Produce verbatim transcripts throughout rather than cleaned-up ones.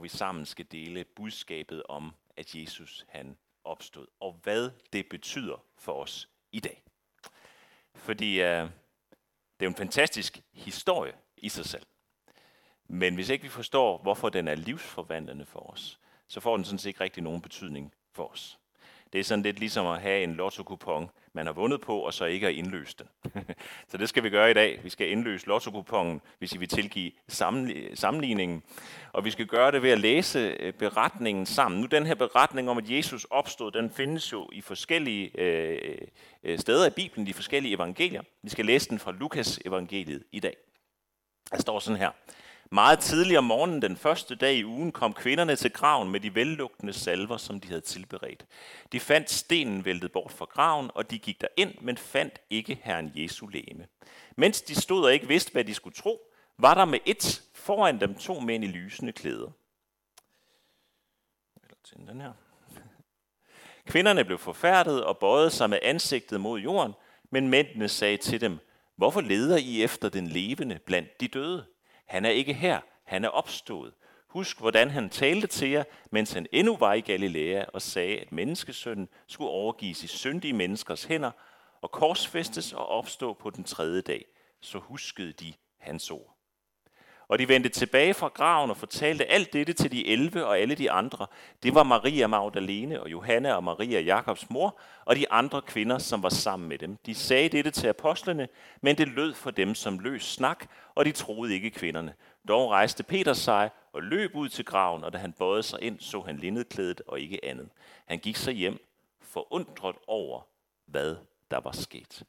vi sammen skal dele budskabet om, at Jesus han opstod, og hvad det betyder for os i dag. Fordi uh, det er en fantastisk historie i sig selv. Men hvis ikke vi forstår, hvorfor den er livsforvandlende for os, så får den sådan set ikke rigtig nogen betydning for os. Det er sådan lidt ligesom at have en lotto-kupon, man har vundet på, og så ikke har indløst den. Så det skal vi gøre i dag. Vi skal indløse lotto-kuponen, hvis I vil tilgive sammenligningen. Og vi skal gøre det ved at læse beretningen sammen. Nu den her beretning om, at Jesus opstod, den findes jo i forskellige øh, steder i Bibelen, de forskellige evangelier. Vi skal læse den fra Lukas evangeliet i dag. Der står sådan her. Meget tidligere om morgenen den første dag i ugen kom kvinderne til graven med de vellugtende salver, som de havde tilberedt. De fandt stenen væltet bort fra graven, og de gik derind, men fandt ikke Herren Jesu legeme. Mens de stod og ikke vidste, hvad de skulle tro, var der med et foran dem to mænd i lysende klæder. Eller tænd den her. Kvinderne blev forfærdet og bøjede sig med ansigtet mod jorden, men mændene sagde til dem, hvorfor leder I efter den levende blandt de døde? Han er ikke her, han er opstået. Husk, hvordan han talte til jer, mens han endnu var i Galilea og sagde, at menneskesønnen skulle overgives i syndige menneskers hænder og korsfæstes og opstå på den tredje dag. Så huskede de hans ord. Og de vendte tilbage fra graven og fortalte alt dette til de elleve og alle de andre. Det var Maria Magdalene og Johanna og Maria Jakobs mor og de andre kvinder, som var sammen med dem. De sagde dette til apostlene, men det lød for dem som løs snak, og de troede ikke kvinderne. Dog rejste Peter sig og løb ud til graven, og da han bøjede sig ind, så han linnedklædet og ikke andet. Han gik så hjem, forundret over, hvad der var sket.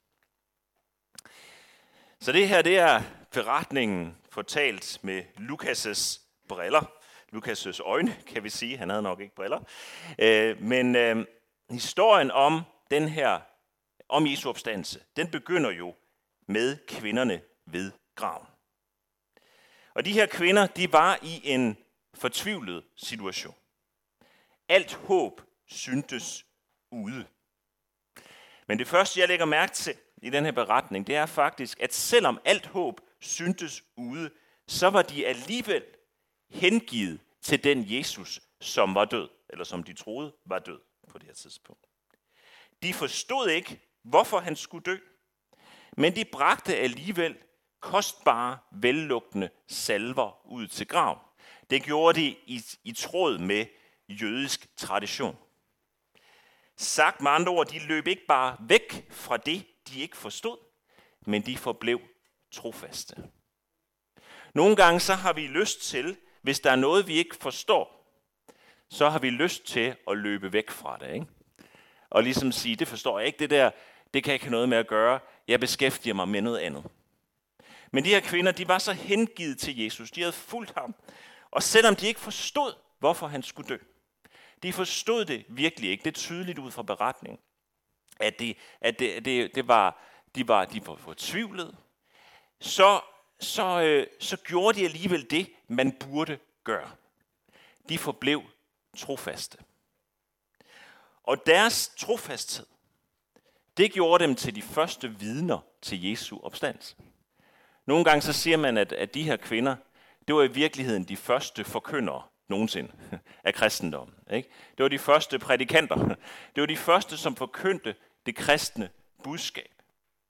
Så det her, det er beretningen fortalt med Lukas' briller. Lukas' øjne, kan vi sige. Han havde nok ikke briller. Øh, men øh, historien om den her, om Jesu opstandelse, den begynder jo med kvinderne ved graven. Og de her kvinder, de var i en fortvivlet situation. Alt håb syntes ude. Men det første, jeg lægger mærke til i den her beretning, det er faktisk, at selvom alt håb syntes ude, så var de alligevel hengivet til den Jesus, som var død, eller som de troede var død på det her tidspunkt. De forstod ikke, hvorfor han skulle dø, men de bragte alligevel kostbare, vellugtende salver ud til graven. Det gjorde de i, i tråd med jødisk tradition. Sagt med andre ord, de løb ikke bare væk fra det, de ikke forstod, men de forblev trofaste. Nogle gange så har vi lyst til, hvis der er noget, vi ikke forstår, så har vi lyst til at løbe væk fra det, ikke? Og ligesom sige, det forstår jeg ikke, det der, det kan jeg ikke have noget med at gøre, jeg beskæftiger mig med noget andet. Men de her kvinder, de var så hengivet til Jesus, de havde fulgt ham, og selvom de ikke forstod, hvorfor han skulle dø, de forstod det virkelig ikke, det er tydeligt ud fra beretningen, at, det, at det, det, det var, de var, de var fortvivlede, så, så, øh, så gjorde de alligevel det, man burde gøre. De forblev trofaste. Og deres trofasthed, det gjorde dem til de første vidner til Jesu opstandelse. Nogle gange så siger man, at, at de her kvinder, det var i virkeligheden de første forkyndere nogensinde af kristendommen. Ikke? Det var de første prædikanter. Det var de første, som forkyndte det kristne budskab.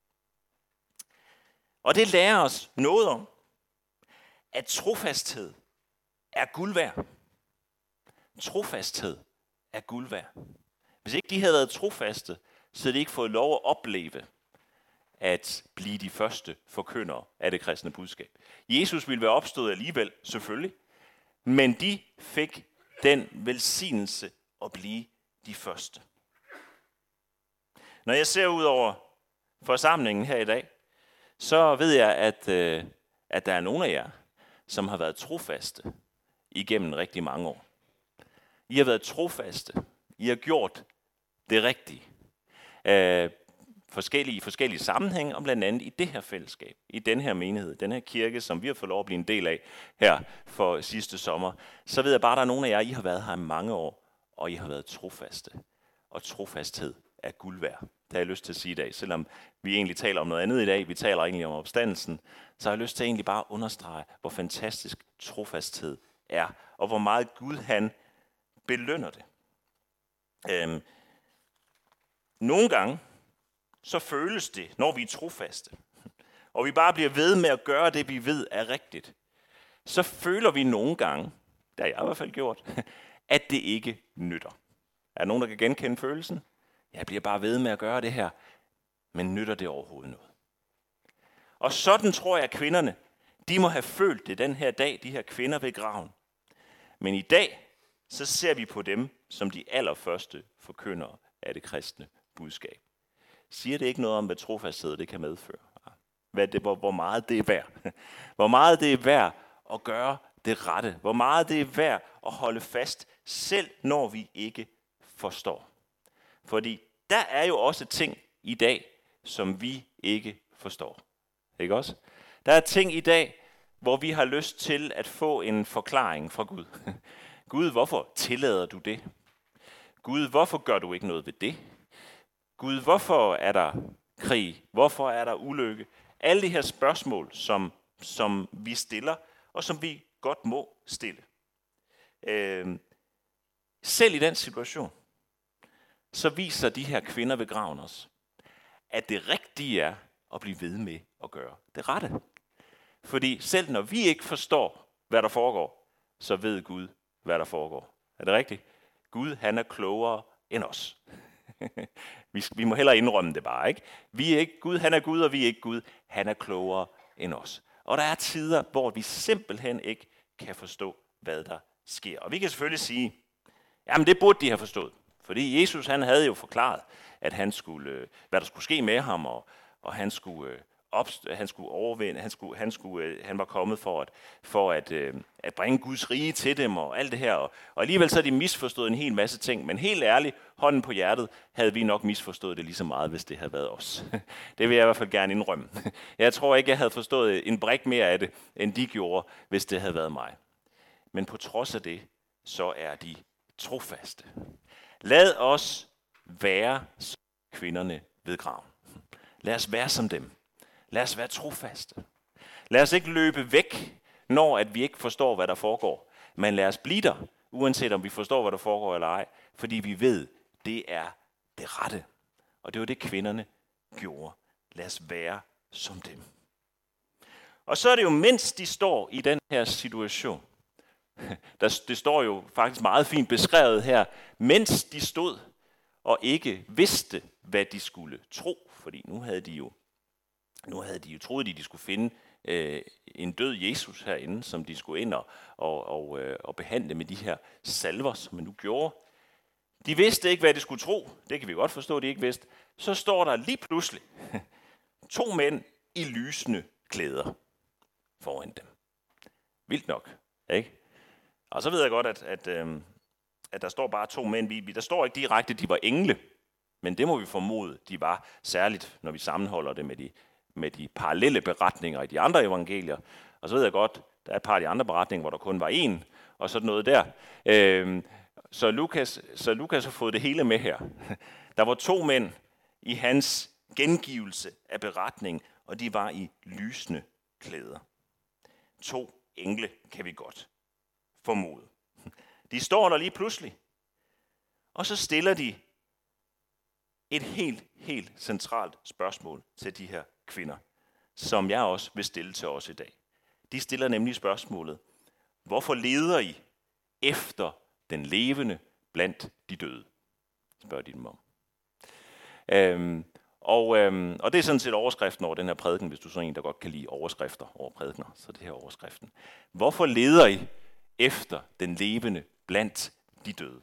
Og det lærer os noget om, at trofasthed er guld værd. Trofasthed er guld værd. Hvis ikke de havde været trofaste, så havde de ikke fået lov at opleve at blive de første forkyndere af det kristne budskab. Jesus ville være opstået alligevel, selvfølgelig, men de fik den velsignelse at blive de første. Når jeg ser ud over forsamlingen her i dag, så ved jeg, at, øh, at der er nogle af jer, som har været trofaste igennem rigtig mange år. I har været trofaste. I har gjort det rigtige. Øh, forskellige, forskellige sammenhænge, og blandt andet i det her fællesskab, i den her menighed, den her kirke, som vi har fået lov at blive en del af her for sidste sommer, så ved jeg bare, at der er nogle af jer, I har været her i mange år, og I har været trofaste. Og trofasthed er guld værd. Det har jeg lyst til at sige i dag. Selvom vi egentlig taler om noget andet i dag, vi taler egentlig om opstandelsen, så har jeg lyst til egentlig bare at understrege, hvor fantastisk trofasthed er, og hvor meget Gud han belønner det. Øhm, nogle gange, så føles det, når vi er trofaste, og vi bare bliver ved med at gøre det, vi ved er rigtigt, så føler vi nogle gange, det har jeg i hvert fald gjort, at det ikke nytter. Er der nogen, der kan genkende følelsen? Jeg bliver bare ved med at gøre det her, men nytter det overhovedet noget? Og sådan tror jeg, at kvinderne, de må have følt det den her dag, de her kvinder ved graven. Men i dag, så ser vi på dem som de allerførste forkyndere af det kristne budskab. Siger det ikke noget om, hvad trofasthed det kan medføre? Hvad det, hvor, hvor meget det er værd? Hvor meget det er værd at gøre det rette? Hvor meget det er værd at holde fast, selv når vi ikke forstår? Fordi der er jo også ting i dag, som vi ikke forstår. Ikke også? Der er ting i dag, hvor vi har lyst til at få en forklaring fra Gud. Gud, hvorfor tillader du det? Gud, hvorfor gør du ikke noget ved det? Gud, hvorfor er der krig? Hvorfor er der ulykke? Alle de her spørgsmål, som, som vi stiller, og som vi godt må stille. Øh, selv i den situation, så viser de her kvinder ved graven os, at det rigtige er at blive ved med at gøre det rette. Fordi selv når vi ikke forstår, hvad der foregår, så ved Gud, hvad der foregår. Er det rigtigt? Gud, han er klogere end os. vi, vi må hellere indrømme det bare, ikke? Vi er ikke Gud, han er Gud, og vi er ikke Gud. Han er klogere end os. Og der er tider, hvor vi simpelthen ikke kan forstå, hvad der sker. Og vi kan selvfølgelig sige, jamen det burde de have forstået. Fordi Jesus, han havde jo forklaret, at han skulle, hvad der skulle ske med ham, og, og han skulle opst- han skulle overvinde, han skulle, han skulle, han var kommet for at for at, at bringe Guds rige til dem og alt det her. Og, og alligevel så har de misforstået en hel masse ting. Men helt ærligt, hånden på hjertet, havde vi nok misforstået det lige så meget, hvis det havde været os. Det vil jeg i hvert fald gerne indrømme. Jeg tror ikke, jeg havde forstået en brik mere af det, end de gjorde, hvis det havde været mig. Men på trods af det, så er de trofaste. Lad os være som kvinderne ved graven. Lad os være som dem. Lad os være trofaste. Lad os ikke løbe væk, når at vi ikke forstår, hvad der foregår. Men lad os blive der, uanset om vi forstår, hvad der foregår eller ej. Fordi vi ved, det er det rette. Og det var det, kvinderne gjorde. Lad os være som dem. Og så er det jo, mens de står i den her situation. Der, det står jo faktisk meget fint beskrevet her. Mens de stod og ikke vidste, hvad de skulle tro. Fordi nu havde de jo Nu havde de jo troet, at de skulle finde øh, en død Jesus herinde, som de skulle ind og, og, og, øh, og behandle med de her salver, som man nu gjorde. De vidste ikke, hvad de skulle tro. Det kan vi godt forstå, at de ikke vidste. Så står der lige pludselig to mænd i lysende klæder foran dem. Vildt nok, ikke? Og så ved jeg godt, at, at, øh, at der står bare to mænd. Der står ikke direkte, at de var engle, men det må vi formode, de var, særligt når vi sammenholder det med de med de parallelle beretninger i de andre evangelier. Og så ved jeg godt, der er et par af de andre beretninger, hvor der kun var én, og sådan noget der. Øhm, så, Lukas, så Lukas har fået det hele med her. Der var to mænd i hans gengivelse af beretningen, og de var i lysende klæder. To engle kan vi godt formode. De står der lige pludselig, og så stiller de et helt, helt centralt spørgsmål til de her kvinder, som jeg også vil stille til os i dag. De stiller nemlig spørgsmålet, hvorfor leder I efter den levende blandt de døde? Spørger de dem om. Øhm, og, øhm, og det er sådan set overskriften over den her prædiken, hvis du er sådan en, der godt kan lide overskrifter over prædikener, så det her er overskriften. Hvorfor leder I efter den levende blandt de døde?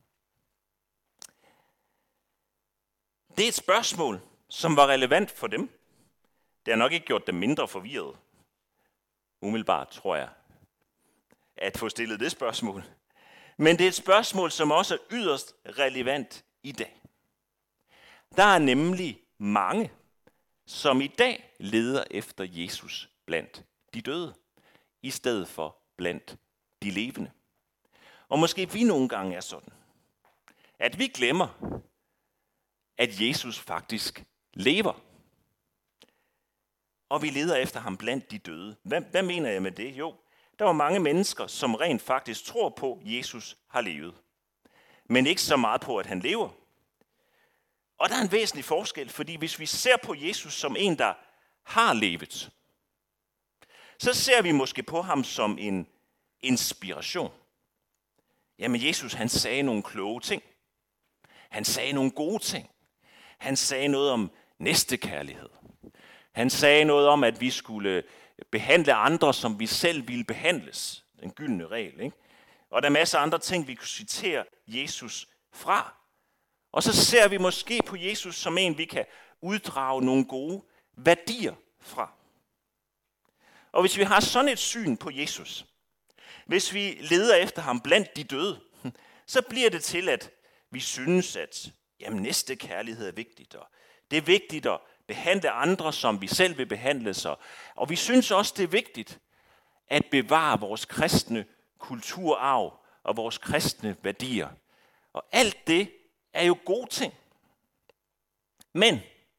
Det er et spørgsmål, som var relevant for dem. Det har nok ikke gjort dem mindre forvirret. Umiddelbart, tror jeg, at få stillet det spørgsmål. Men det er et spørgsmål, som også er yderst relevant i dag. Der er nemlig mange, som i dag leder efter Jesus blandt de døde, i stedet for blandt de levende. Og måske vi nogle gange er sådan, at vi glemmer, at Jesus faktisk lever. Og vi leder efter ham blandt de døde. Hvad, hvad mener jeg med det? Jo, der var mange mennesker, som rent faktisk tror på, at Jesus har levet. Men ikke så meget på, at han lever. Og der er en væsentlig forskel, fordi hvis vi ser på Jesus som en, der har levet, så ser vi måske på ham som en inspiration. Jamen Jesus, han sagde nogle kloge ting. Han sagde nogle gode ting. Han sagde noget om næstekærlighed. Han sagde noget om, at vi skulle behandle andre, som vi selv ville behandles. Den gyldne regel, ikke? Og der er masser af andre ting, vi kunne citere Jesus fra. Og så ser vi måske på Jesus som en, vi kan uddrage nogle gode værdier fra. Og hvis vi har sådan et syn på Jesus, hvis vi leder efter ham blandt de døde, så bliver det til, at vi synes, at jamen, næste kærlighed er vigtigt. Og det er vigtigt at behandle andre, som vi selv vil behandle sig. Og vi synes også, det er vigtigt at bevare vores kristne kulturarv og vores kristne værdier. Og alt det er jo gode ting. Men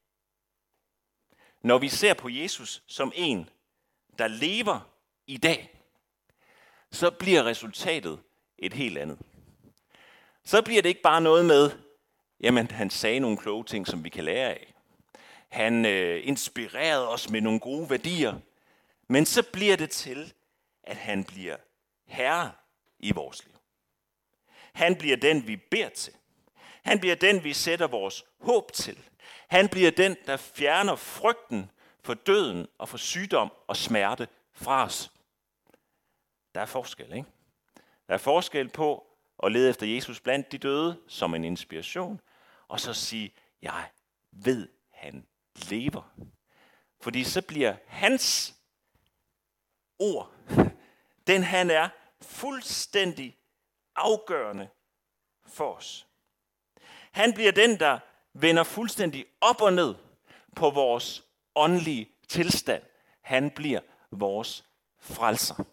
når vi ser på Jesus som en, der lever i dag, så bliver resultatet et helt andet. Så bliver det ikke bare noget med, jamen han sagde nogle kloge ting, som vi kan lære af. Han øh, inspirerede os med nogle gode værdier. Men så bliver det til, at han bliver herre i vores liv. Han bliver den, vi beder til. Han bliver den, vi sætter vores håb til. Han bliver den, der fjerner frygten for døden og for sygdom og smerte fra os. Der er forskel, ikke? Der er forskel på at lede efter Jesus blandt de døde som en inspiration, og så sige, jeg ved, han lever. Fordi så bliver hans ord, den han er, fuldstændig afgørende for os. Han bliver den, der vender fuldstændig op og ned på vores åndelige tilstand. Han bliver vores frelser.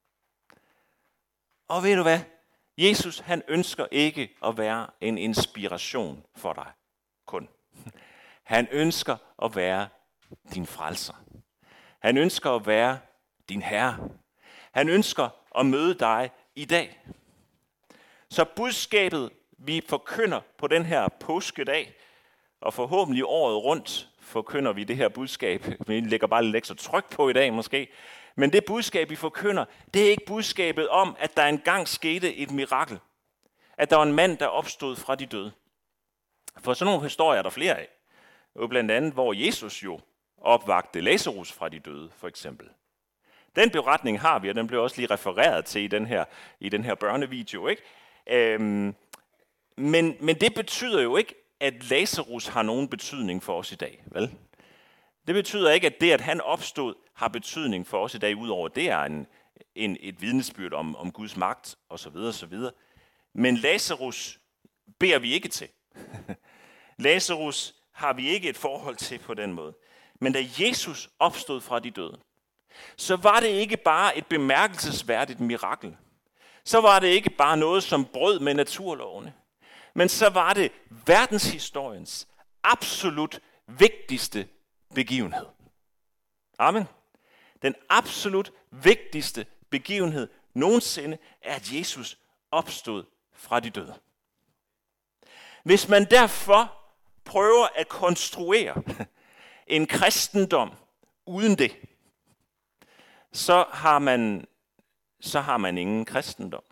Og ved du hvad? Jesus, han ønsker ikke at være en inspiration for dig kun. Han ønsker at være din frelser. Han ønsker at være din herre. Han ønsker at møde dig i dag. Så budskabet, vi forkynder på den her påskedag, og forhåbentlig året rundt forkynder vi det her budskab. Vi lægger bare lidt ekstra tryk på i dag måske. Men det budskab, vi forkynder, det er ikke budskabet om, at der engang skete et mirakel. At der var en mand, der opstod fra de døde. For sådan nogle historier er der flere af. Og blandt andet, hvor Jesus jo opvagte Lazarus fra de døde, for eksempel. Den beretning har vi, og den blev også lige refereret til i den her, i den her børnevideo, ikke? Øhm, men, men det betyder jo ikke, at Lazarus har nogen betydning for os i dag, vel? Det betyder ikke, at det, at han opstod, har betydning for os i dag, udover det er en, en, et vidnesbyrd om, om Guds magt, osv. osv. Men Lazarus beder vi ikke til. Lazarus har vi ikke et forhold til på den måde. Men da Jesus opstod fra de døde, så var det ikke bare et bemærkelsesværdigt mirakel. Så var det ikke bare noget, som brød med naturlovene. Men så var det verdenshistoriens absolut vigtigste begivenhed. Amen. Den absolut vigtigste begivenhed nogensinde er, at Jesus opstod fra de døde. Hvis man derfor prøver at konstruere en kristendom uden det, så har man, så har man ingen kristendom.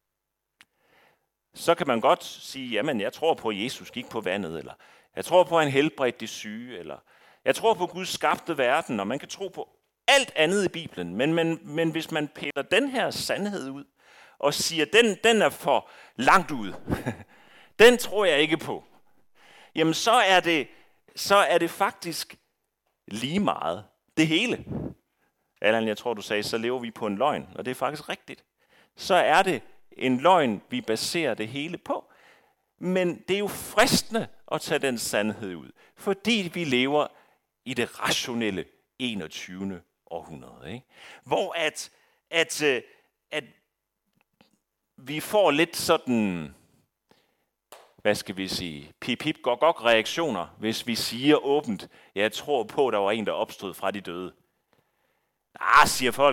Så kan man godt sige, jamen jeg tror på, at Jesus gik på vandet, eller jeg tror på, at han helbredte de syge, eller jeg tror på, at Gud skabte verden, og man kan tro på alt andet i Bibelen. Men, men, men hvis man piller den her sandhed ud, og siger, den, den er for langt ud, den tror jeg ikke på, jamen så er det, så er det faktisk lige meget det hele. Allan, jeg tror, du sagde, så lever vi på en løgn, og det er faktisk rigtigt. Så er det en løgn, vi baserer det hele på. Men det er jo fristende at tage den sandhed ud, fordi vi lever i det rationelle enogtyvende århundrede. Ikke? Hvor at, at, at vi får lidt sådan, hvad skal vi sige, pip-pip-gok-gok reaktioner, hvis vi siger åbent, jeg tror på, at der var en, der opstod fra de døde. Ah, siger folk,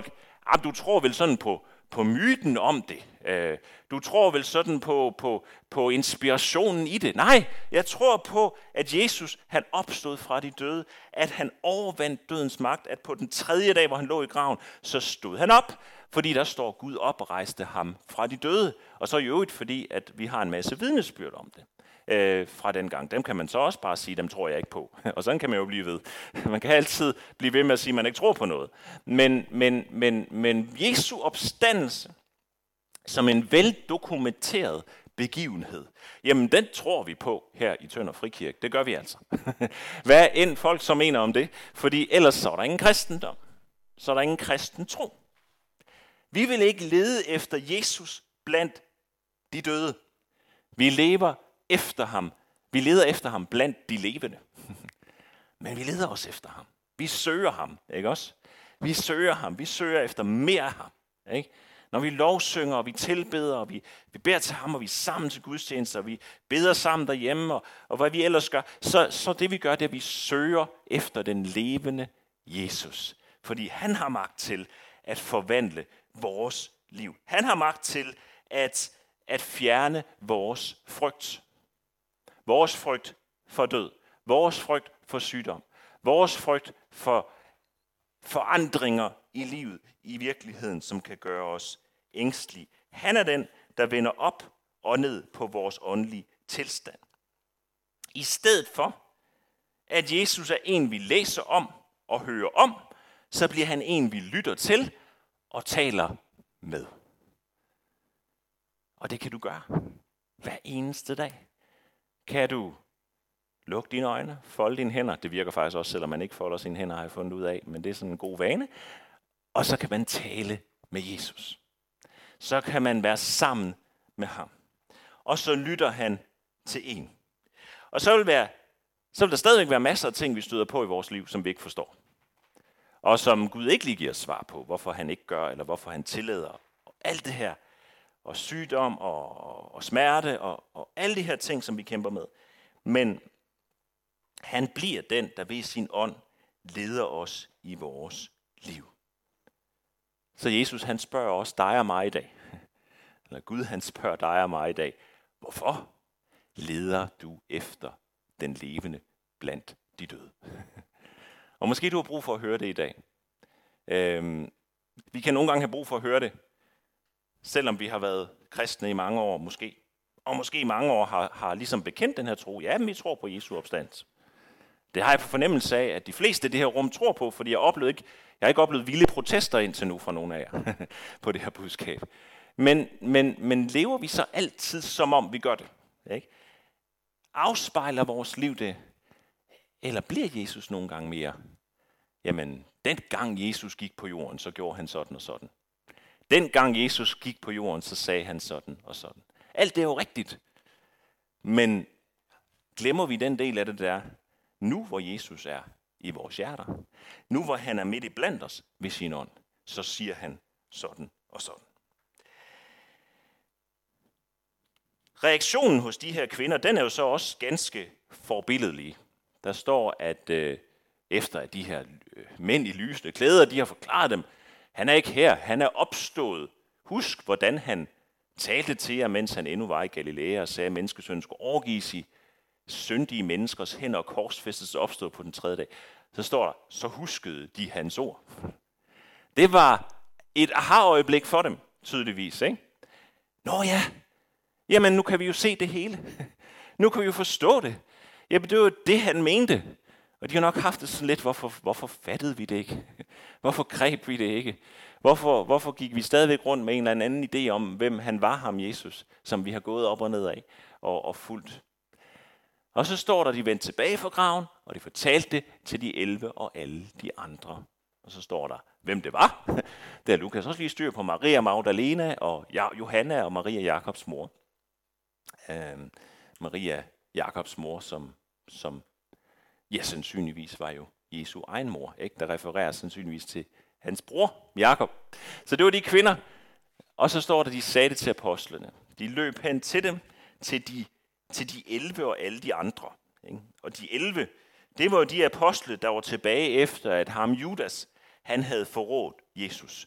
Ah, du tror vel sådan på, på myten om det. Øh, du tror vel sådan på, på, på inspirationen i det. Nej, jeg tror på, at Jesus han opstod fra de døde, at han overvandt dødens magt, at på den tredje dag, hvor han lå i graven, så stod han op, fordi der står, Gud oprejste ham fra de døde. Og så i øvrigt, fordi at vi har en masse vidnesbyrd om det øh, fra den gang. Dem kan man så også bare sige, dem tror jeg ikke på. Og sådan kan man jo blive ved. Man kan altid blive ved med at sige, at man ikke tror på noget. Men, men, men, men Jesu opstandelse, som en veldokumenteret begivenhed, jamen den tror vi på her i Tønder Frikirke. Det gør vi altså. Hvad end folk så mener om det, fordi ellers så er der ingen kristendom. Så er der ingen kristen tro. Vi vil ikke lede efter Jesus blandt de døde. Vi lever efter ham. Vi leder efter ham blandt de levende. Men vi leder også efter ham. Vi søger ham, ikke også? Vi søger ham. Vi søger efter mere af ham, ikke? Når vi lovsynger, og vi tilbeder, og vi, vi beder til ham, og vi er sammen til gudstjenester, og vi beder sammen derhjemme, og, og hvad vi ellers gør, så, så det vi gør, det er, at vi søger efter den levende Jesus. Fordi han har magt til at forvandle vores liv. Han har magt til at, at fjerne vores frygt. Vores frygt for død. Vores frygt for sygdom. Vores frygt for forandringer i livet, i virkeligheden, som kan gøre os ængstelige. Han er den, der vender op og ned på vores åndelige tilstand. I stedet for, at Jesus er en, vi læser om og hører om, så bliver han en, vi lytter til og taler med. Og det kan du gøre hver eneste dag. Kan du lukke dine øjne, folde dine hænder. Det virker faktisk også, selvom man ikke folder sine hænder, har jeg fundet ud af, men det er sådan en god vane. Og så kan man tale med Jesus. Så kan man være sammen med ham. Og så lytter han til en. Og så vil, være, så vil der stadigvæk være masser af ting, vi støder på i vores liv, som vi ikke forstår. Og som Gud ikke lige giver svar på, hvorfor han ikke gør, eller hvorfor han tillader. Og alt det her, og sygdom, og, og smerte, og, og alle de her ting, som vi kæmper med. Men han bliver den, der ved sin ånd leder os i vores liv. Så Jesus, han spørger også dig og mig i dag. Eller Gud, han spørger dig og mig i dag. Hvorfor leder du efter den levende blandt de døde? Og måske du har brug for at høre det i dag. Øhm, vi kan nogle gange have brug for at høre det, selvom vi har været kristne i mange år måske. Og måske i mange år har, har ligesom bekendt den her tro. Ja, men vi tror på Jesu opstandelse. Det har jeg på fornemmelse af, at de fleste i det her rum tror på, fordi jeg, oplevede ikke, jeg har ikke oplevet vilde protester indtil nu fra nogen af jer på det her budskab. Men, men, men lever vi så altid, som om vi gør det? Ikke? Afspejler vores liv det? Eller bliver Jesus nogle gange mere? Jamen, den gang Jesus gik på jorden, så gjorde han sådan og sådan. Den gang Jesus gik på jorden, så sagde han sådan og sådan. Alt det er jo rigtigt. Men glemmer vi den del af det der, nu hvor Jesus er i vores hjerter, nu hvor han er midt i blandt os ved sin ånd, så siger han sådan og sådan. Reaktionen hos de her kvinder, den er jo så også ganske forbilledlig. Der står, at øh, efter at de her øh, mænd i lysende klæder, de har forklaret dem, han er ikke her, han er opstået. Husk, hvordan han talte til jer, mens han endnu var i Galilea, og sagde, at menneskesønnen skulle overgives i syndige menneskers hænder og korsfæstes opstod på den tredje dag. Så står der, så huskede de hans ord. Det var et aha-øjeblik for dem, tydeligvis, ikke? Nå ja, jamen nu kan vi jo se det hele. Nu kan vi jo forstå det. Jamen det var jo det, han mente. Og de har nok haft det sådan lidt, hvorfor, hvorfor fattede vi det ikke? Hvorfor greb vi det ikke? Hvorfor, hvorfor gik vi stadigvæk rundt med en eller anden idé om, hvem han var, ham Jesus, som vi har gået op og ned af og, og fulgt? Og så står der, de vendte tilbage fra graven, og de fortalte det til de elleve og alle de andre. Og så står der, hvem det var. Det er Lukas også lige styr på Maria Magdalena og Johanna og Maria Jakobs mor. Øhm, Maria Jakobs mor, som, som ja, sandsynligvis var jo Jesu egen mor, ikke? Der refererer sandsynligvis til hans bror, Jakob. Så det var de kvinder. Og så står der, de sagde det til apostlene. De løb hen til dem, til de, til de elleve og alle de andre. Ikke? Og de elleve, det var jo de apostle, der var tilbage efter, at ham Judas, han havde forrådt Jesus.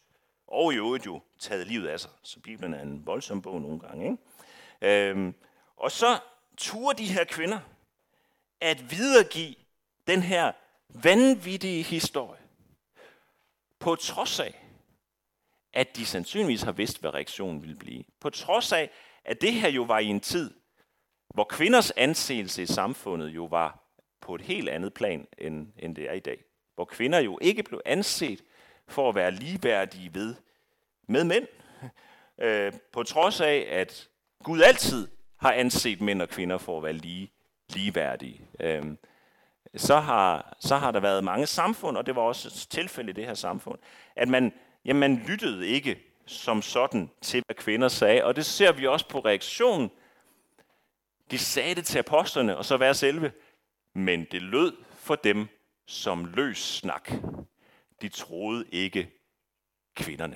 og i øvrigt jo taget livet af sig. Så Bibelen er en voldsom bog nogle gange. Ikke? Øhm, og så turde de her kvinder at videregive den her vanvittige historie, på trods af, at de sandsynligvis har vidst, hvad reaktionen ville blive. På trods af, at det her jo var i en tid, hvor kvinders anseelse i samfundet jo var på et helt andet plan, end, end det er i dag. Hvor kvinder jo ikke blev anset for at være ligeværdige ved med mænd. Øh, på trods af, at Gud altid har anset mænd og kvinder for at være lige, ligeværdige. Øh, så, har, så har der været mange samfund, og det var også et tilfælde i det her samfund, at man, jamen, man lyttede ikke som sådan til, hvad kvinder sagde. Og det ser vi også på reaktionen. De sagde det til apostlerne, og så vær selve. Men det lød for dem som løs snak. De troede ikke kvinderne.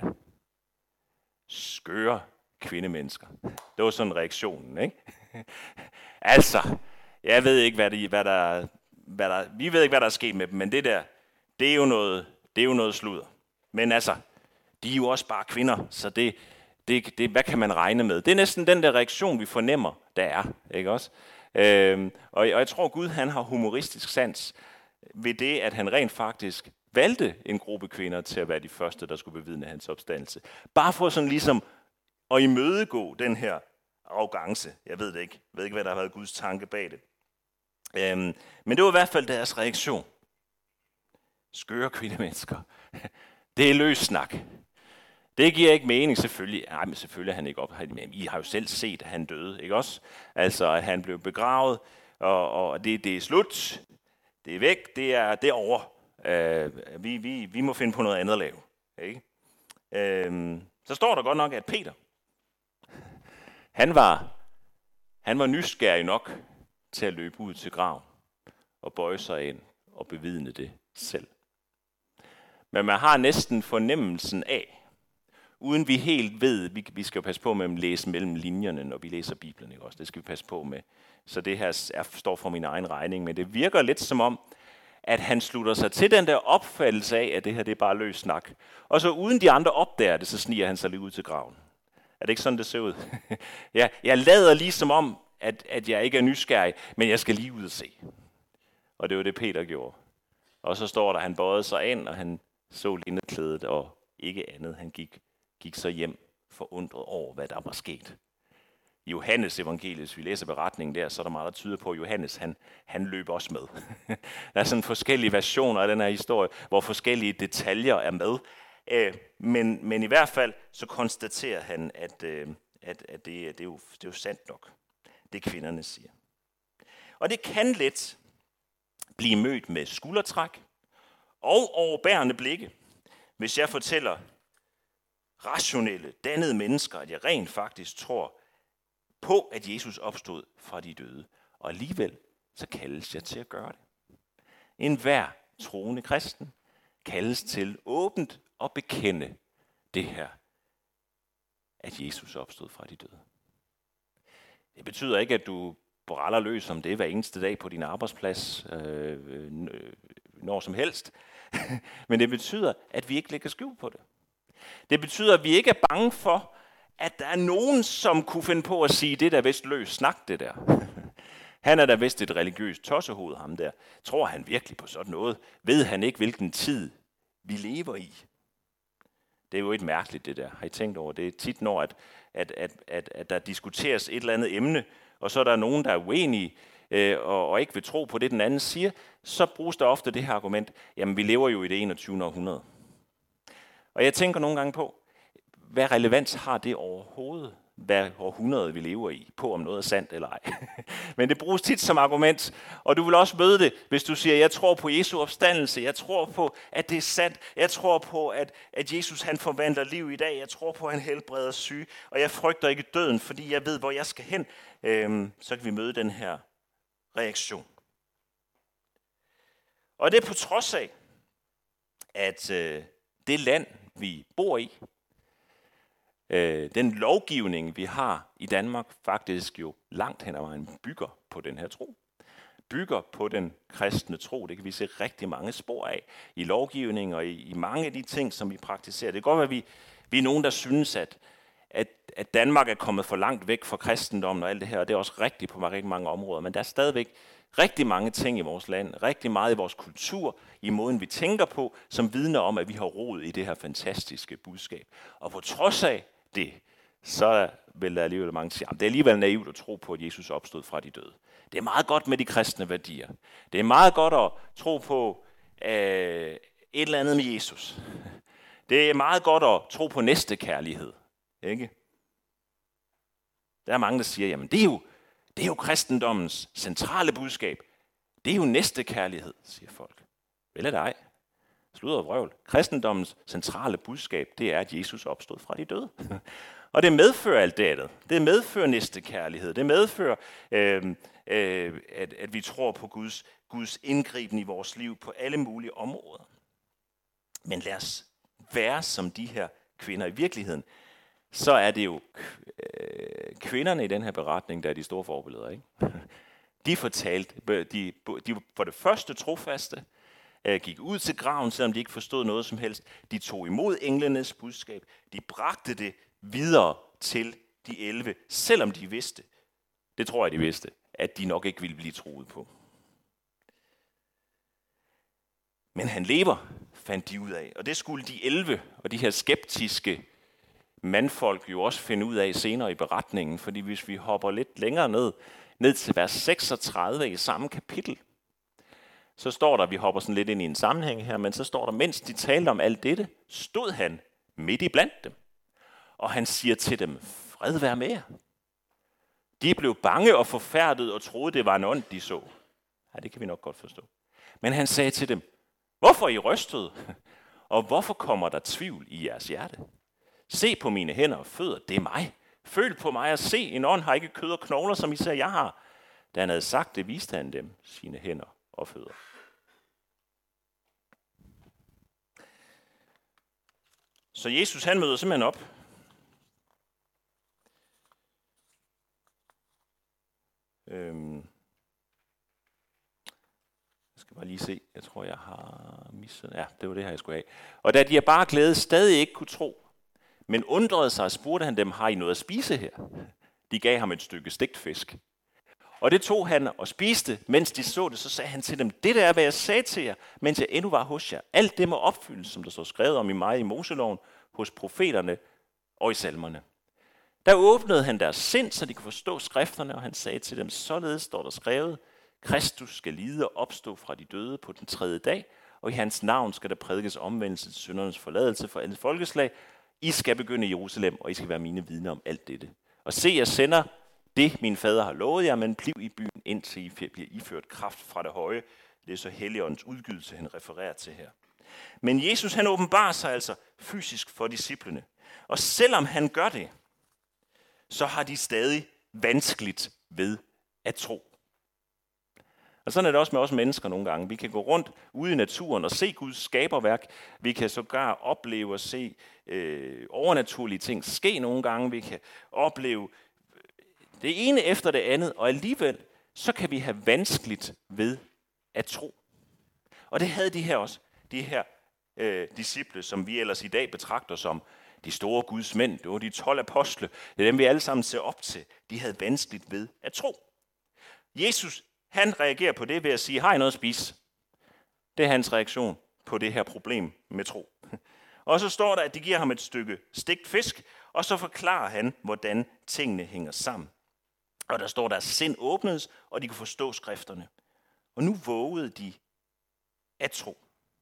Skøre kvindemennesker. Det var sådan reaktionen, ikke? Altså, jeg ved ikke, hvad, det, hvad, der, hvad der... Vi ved ikke, hvad der er sket med dem, men det der, det er jo noget, det er jo noget sludder. Men altså, de er jo også bare kvinder, så det, det, det, hvad kan man regne med? Det er næsten den der reaktion, vi fornemmer, der er, ikke også? Øhm, og, og jeg tror, Gud han har humoristisk sans ved det, at han rent faktisk valgte en gruppe kvinder til at være de første, der skulle bevidne hans opstandelse. Bare for sådan ligesom at imødegå den her arrogance. Jeg ved det ikke. Jeg ved ikke, hvad der har været Guds tanke bag det. Øhm, men det var i hvert fald deres reaktion. Skøre kvindemennesker. Det er løs snak. Det giver ikke mening, selvfølgelig. Nej, men selvfølgelig er han ikke op. I har jo selv set, at han døde, ikke også? Altså, at han blev begravet, og, og det, det er slut. Det er væk, det er, det er over. Uh, vi, vi, vi må finde på noget andet at lave. Ikke? Uh, så står der godt nok, at Peter, han var, han var nysgerrig nok til at løbe ud til graven og bøje sig ind og bevidne det selv. Men man har næsten fornemmelsen af, uden vi helt ved, vi, vi skal jo passe på med at læse mellem linjerne, når vi læser Bibelen, ikke også? Det skal vi passe på med. Så det her er, står for min egen regning, men det virker lidt som om, at han slutter sig til den der opfattelse af, at det her det er bare løs snak. Og så uden de andre opdager det, så sniger han sig lige ud til graven. Er det ikke sådan, det ser ud? jeg, jeg lader lige som om, at, at jeg ikke er nysgerrig, men jeg skal lige ud og se. Og det var det, Peter gjorde. Og så står der, at han bøjede sig ind, og han så lindeklædet og ikke andet. Han gik, gik så hjem forundret over, hvad der var sket. I Johannes evangeliet, hvis vi læser beretningen der, så er der meget, der tyder på, at Johannes han, han løb også med. Der er sådan forskellige versioner af den her historie, hvor forskellige detaljer er med. Men, men i hvert fald så konstaterer han, at, at, at det, det, er jo, det er jo sandt nok, det kvinderne siger. Og det kan let blive mødt med skuldertræk og overbærende blikke, hvis jeg fortæller rationelle, dannede mennesker, at jeg rent faktisk tror på, at Jesus opstod fra de døde. Og alligevel så kaldes jeg til at gøre det. En hver troende kristen kaldes til åbent at bekende det her, at Jesus opstod fra de døde. Det betyder ikke, at du braller løs om det hver eneste dag på din arbejdsplads, øh, når som helst. Men det betyder, at vi ikke lægger skjul på det. Det betyder, at vi ikke er bange for, at der er nogen, som kunne finde på at sige, det der vist løs snak, det der. Han er da vist et religiøst tossehoved, ham der. Tror han virkelig på sådan noget? Ved han ikke, hvilken tid vi lever i? Det er jo ikke mærkeligt, det der. Har I tænkt over det? Tit når, at, at, at, at, at der diskuteres et eller andet emne, og så er der nogen, der er uenige, øh, og, og ikke vil tro på det, den anden siger, så bruges der ofte det her argument, jamen vi lever jo i det enogtyvende århundrede. Og jeg tænker nogle gange på, hvad relevans har det overhovedet, hvad århundrede vi lever i, på om noget er sandt eller ej. Men det bruges tit som argument, og du vil også møde det, hvis du siger, jeg tror på Jesu opstandelse, jeg tror på, at det er sandt, jeg tror på, at, at Jesus han forvandler liv i dag, jeg tror på, at han helbreder syge, og jeg frygter ikke døden, fordi jeg ved, hvor jeg skal hen. Øhm, så kan vi møde den her reaktion. Og det er på trods af, at øh, det land, vi bor i, den lovgivning, vi har i Danmark, faktisk jo langt hen ad vejen bygger på den her tro. Bygger på den kristne tro. Det kan vi se rigtig mange spor af i lovgivning og i, i mange af de ting, som vi praktiserer. Det kan godt være, at vi, Vi er nogen, der synes, at, at, at Danmark er kommet for langt væk fra kristendommen og alt det her, og det er også rigtigt på rigtig mange områder, men der er stadigvæk rigtig mange ting i vores land, rigtig meget i vores kultur, i måden vi tænker på, som vidner om, at vi har rod i det her fantastiske budskab. Og på trods af det, så vil der alligevel mange sige, at det er alligevel naivt at tro på, at Jesus opstod fra de døde. Det er meget godt med de kristne værdier. Det er meget godt at tro på øh, et eller andet med Jesus. Det er meget godt at tro på næstekærlighed. Ikke? Der er mange, der siger, jamen det er jo, det er jo kristendommens centrale budskab. Det er jo næstekærlighed, siger folk. Vel er det ej. Sludder og vrøvl. Kristendommens centrale budskab, det er, at Jesus opstod fra de døde. Og det medfører alt det andet. Det medfører næstekærlighed. Det medfører, øh, øh, at, at vi tror på Guds, Guds indgriben i vores liv på alle mulige områder. Men lad os være som de her kvinder. I virkeligheden, så er det jo øh, kvinderne i den her beretning, der er de store forbilleder. Ikke? De fortalte, de, de for det første trofaste, øh, gik ud til graven, selvom de ikke forstod noget som helst. De tog imod englenes budskab. De bragte det videre til de elleve, selvom de vidste, det tror jeg de vidste, at de nok ikke ville blive troet på. Men han lever, fandt de ud af, og det skulle de elleve og de her skeptiske mandfolk jo også finde ud af senere i beretningen, fordi hvis vi hopper lidt længere ned, ned til vers seksogtredive i samme kapitel, så står der, vi hopper sådan lidt ind i en sammenhæng her, men så står der, mens de talte om alt dette, stod han midt i blandt dem. Og han siger til dem, fred være med jer. De blev bange og forfærdet og troede, det var en ånd, de så. Ja, det kan vi nok godt forstå. Men han sagde til dem, hvorfor er I rystede? Og hvorfor kommer der tvivl i jeres hjerte? Se på mine hænder og fødder, det er mig. Føl på mig og se, en ånd har ikke kød og knogler, som I ser, jeg har. Da han havde sagt det, viste han dem sine hænder og fødder. Så Jesus, han møder simpelthen op. Øhm. Jeg skal bare lige se. Jeg tror, jeg har misset. Ja, det var det her, jeg skulle have. Og da de af bare glæde stadig ikke kunne tro, men undrede sig og spurgte han dem, har I noget at spise her? De gav ham et stykke stegt fisk. Og det tog han og spiste, mens de så det, så sagde han til dem, det der er, hvad jeg sagde til jer, mens jeg endnu var hos jer. Alt det må opfyldes, som der står skrevet om i mig i Moseloven, hos profeterne og i salmerne. Der åbnede han deres sind, så de kunne forstå skrifterne, og han sagde til dem, således står der skrevet, Kristus skal lide og opstå fra de døde på den tredje dag, og i hans navn skal der prædikes omvendelse til syndernes forladelse for alle folkeslag. I skal begynde i Jerusalem, og I skal være mine vidner om alt dette. Og se, jeg sender det, min fader har lovet jer, men bliv i byen, indtil I bliver iført kraft fra det høje. Det er så Helligåndens udgydelse, han refererer til her. Men Jesus, han åbenbarer sig altså fysisk for disciplene. Og selvom han gør det, så har de stadig vanskeligt ved at tro. Og sådan er det også med os mennesker nogle gange. Vi kan gå rundt ude i naturen og se Guds skaberværk. Vi kan sågar opleve og se øh, overnaturlige ting ske nogle gange. Vi kan opleve det ene efter det andet, og alligevel så kan vi have vanskeligt ved at tro. Og det havde de her også, de her øh, disciple, som vi ellers i dag betragter som de store Guds mænd. Det var de tolv apostle. Det er dem, vi alle sammen ser op til. De havde vanskeligt ved at tro. Jesus, han reagerer på det ved at sige, har I noget at spise? Det er hans reaktion på det her problem med tro. Og så står der, at de giver ham et stykke stegt fisk, og så forklarer han, hvordan tingene hænger sammen. Og der står, der sind åbnedes, og de kunne forstå skrifterne. Og nu vågede de at tro.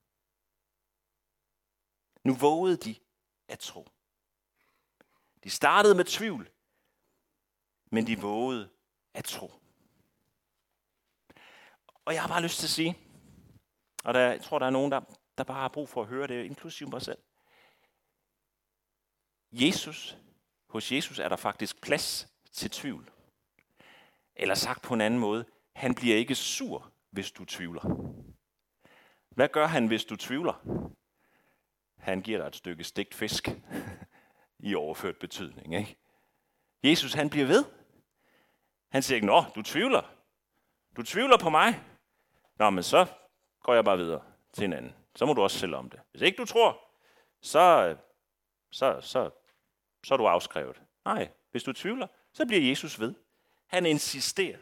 Nu vågede de at tro. De startede med tvivl, men de vågede at tro. Og jeg har bare lyst til at sige, og der, jeg tror, der er nogen, der, der bare har brug for at høre det, inklusive mig selv. Jesus, hos Jesus er der faktisk plads til tvivl. Eller sagt på en anden måde, han bliver ikke sur, hvis du tvivler. Hvad gør han, hvis du tvivler? Han giver dig et stykke stegt fisk i overført betydning. Ikke? Jesus, han bliver ved. Han siger ikke, nå, du tvivler. Du tvivler på mig. Nå, men så går jeg bare videre til en anden. Så må du også selv om det. Hvis ikke du tror, så så, så, så er du afskrevet. Nej, hvis du tvivler, så bliver Jesus ved. Han insisterer.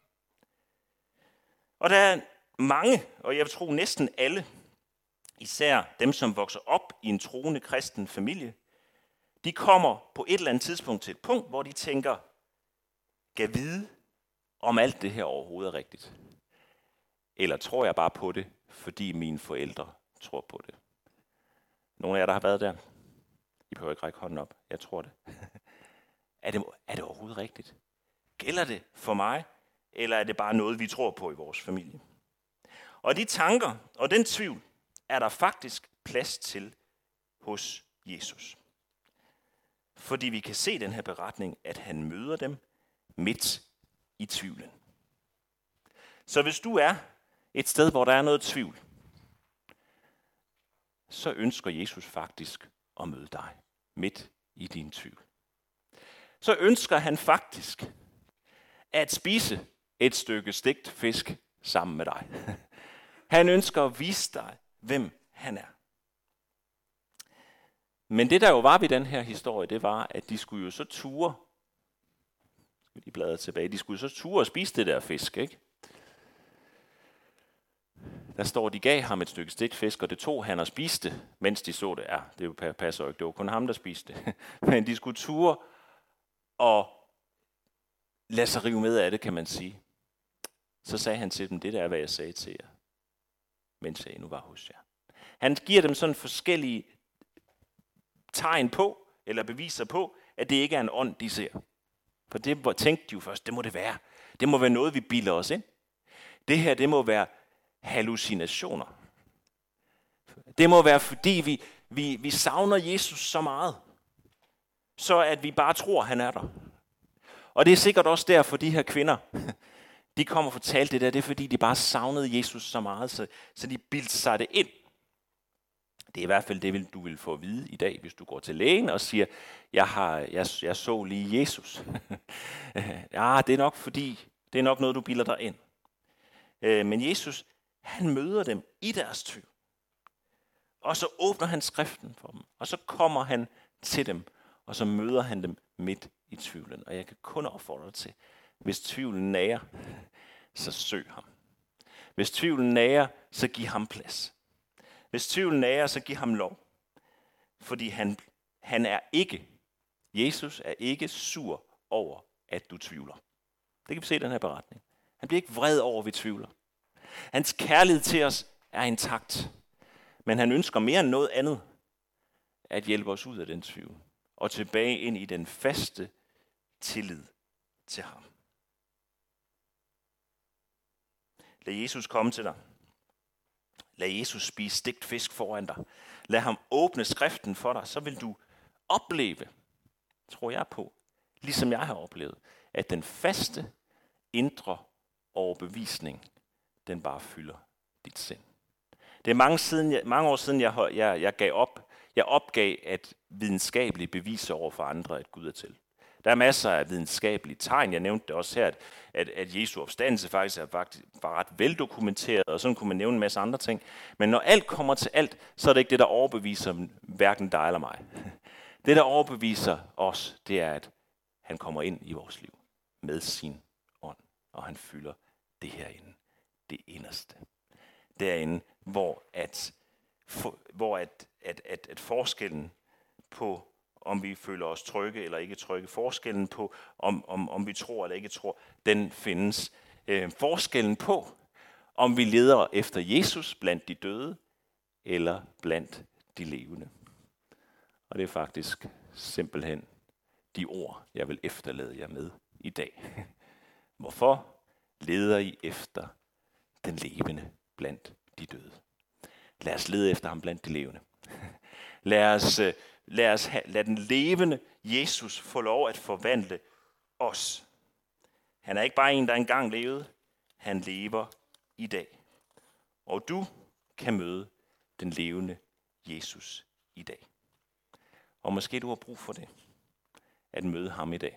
Og der er mange, og jeg vil tro næsten alle, især dem, som vokser op i en troende kristen familie, de kommer på et eller andet tidspunkt til et punkt, hvor de tænker, kan vide, om alt det her overhovedet er rigtigt. Eller tror jeg bare på det, fordi mine forældre tror på det. Nogle af jer, der har været der, I behøver ikke række hånden op. Jeg tror det. er det. Er det overhovedet rigtigt? Gælder det for mig, eller er det bare noget, vi tror på i vores familie? Og de tanker og den tvivl er der faktisk plads til hos Jesus. Fordi vi kan se i den her beretning, at han møder dem midt i tvivlen. Så hvis du er et sted, hvor der er noget tvivl, så ønsker Jesus faktisk at møde dig midt i din tvivl. Så ønsker han faktisk at spise et stykke stegt fisk sammen med dig. Han ønsker at vise dig, hvem han er. Men det der jo var ved den her historie, det var, at de skulle jo så ture. Skal de bladre tilbage? De skulle jo så ture og spise det der fisk, ikke? Der står, de gav ham et stykke stegt fisk, og det tog han og spiste, mens de så det. Ja, det jo passer jo ikke. Det var kun ham, der spiste det. Men de skulle ture og lade sig rive med af det, kan man sige. Så sagde han til dem, det der er, hvad jeg sagde til jer, mens jeg endnu var hos jer. Han giver dem sådan forskellige tegn på, eller beviser på, at det ikke er en ånd, de ser. For det tænkte de jo først, det må det være. Det må være noget, vi bilder os ind. Det her, det må være hallucinationer. Det må være, fordi vi, vi, vi savner Jesus så meget, så at vi bare tror, han er der. Og det er sikkert også derfor, de her kvinder, de kommer og fortalte det der, det er fordi, de bare savnede Jesus så meget, så, så de bildte sig det ind. Det er i hvert fald det, du vil få at vide i dag, hvis du går til lægen og siger, jeg, har, jeg, jeg så lige Jesus. Ja, det er nok fordi, det er nok noget, du bilder dig ind. Men Jesus, han møder dem i deres tvivl. Og så åbner han skriften for dem. Og så kommer han til dem. Og så møder han dem midt i tvivlen. Og jeg kan kun opfordre dig til, hvis tvivlen nager, så søg ham. Hvis tvivlen nager, så giv ham plads. Hvis tvivlen nager, så giv ham lov. Fordi han, han er ikke, Jesus er ikke sur over, at du tvivler. Det kan vi se i den her beretning. Han bliver ikke vred over, at vi tvivler. Hans kærlighed til os er intakt. Men han ønsker mere end noget andet at hjælpe os ud af den tvivl. Og tilbage ind i den faste tillid til ham. Lad Jesus komme til dig. Lad Jesus spise stegt fisk foran dig. Lad ham åbne skriften for dig. Så vil du opleve, tror jeg på, ligesom jeg har oplevet, at den faste indre overbevisning, den bare fylder dit sind. Det er mange, siden, mange år siden, jeg, jeg, jeg gav op. Jeg opgav at videnskabelige beviser over for andre, at Gud er til. Der er masser af videnskabelige tegn. Jeg nævnte det også her, at, at, at Jesu opstandelse faktisk er faktisk, var ret veldokumenteret, og sådan kunne man nævne en masse andre ting. Men når alt kommer til alt, så er det ikke det, der overbeviser hverken dig eller mig. Det, der overbeviser os, det er, at han kommer ind i vores liv med sin ånd, og han fylder det herinde, det inderste. Derinde, hvor at, for, hvor at, at, at, at forskellen på om vi føler os trygge eller ikke trygge, forskellen på, om, om, om vi tror eller ikke tror, den findes. Øh, forskellen på, om vi leder efter Jesus blandt de døde, eller blandt de levende. Og det er faktisk simpelthen de ord, jeg vil efterlade jer med i dag. Hvorfor leder I efter den levende blandt de døde? Lad os lede efter ham blandt de levende. Lad os... Lad, os have, lad den levende Jesus få lov at forvandle os. Han er ikke bare en, der engang levede. Han lever i dag. Og du kan møde den levende Jesus i dag. Og måske du har brug for det. At møde ham i dag.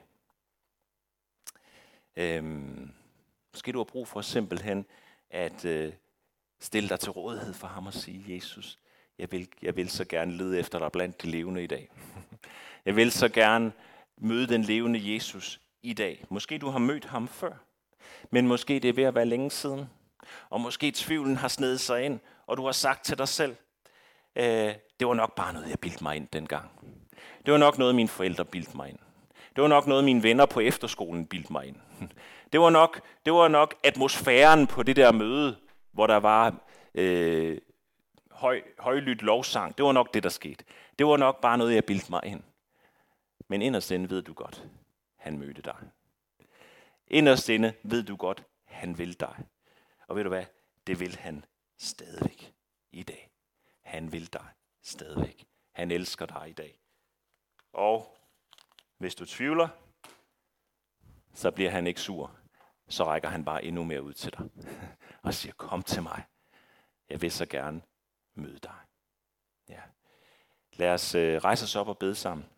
Øhm, måske du har brug for simpelthen at øh, stille dig til rådighed for ham og sige, Jesus, jeg vil, jeg vil så gerne lede efter dig blandt de levende i dag. Jeg vil så gerne møde den levende Jesus i dag. Måske du har mødt ham før, men måske det er ved at være længe siden. Og måske tvivlen har snedet sig ind, og du har sagt til dig selv, øh, det var nok bare noget, jeg bildte mig ind dengang. Det var nok noget, mine forældre bildte mig ind. Det var nok noget, mine venner på efterskolen bildte mig ind. Det var nok, det var nok atmosfæren på det der møde, hvor der var øh, høj, højlydt lovsang. Det var nok det, der skete. Det var nok bare noget, jeg bildte mig ind. Men inderst inde ved du godt, han mødte dig. Inderst inde ved du godt, han vil dig. Og ved du hvad? Det vil han stadigvæk i dag. Han vil dig stadigvæk. Han elsker dig i dag. Og hvis du tvivler, så bliver han ikke sur. Så rækker han bare endnu mere ud til dig. Og siger, kom til mig. Jeg vil så gerne møde dig. Ja. Lad os øh, rejse os op og bede sammen.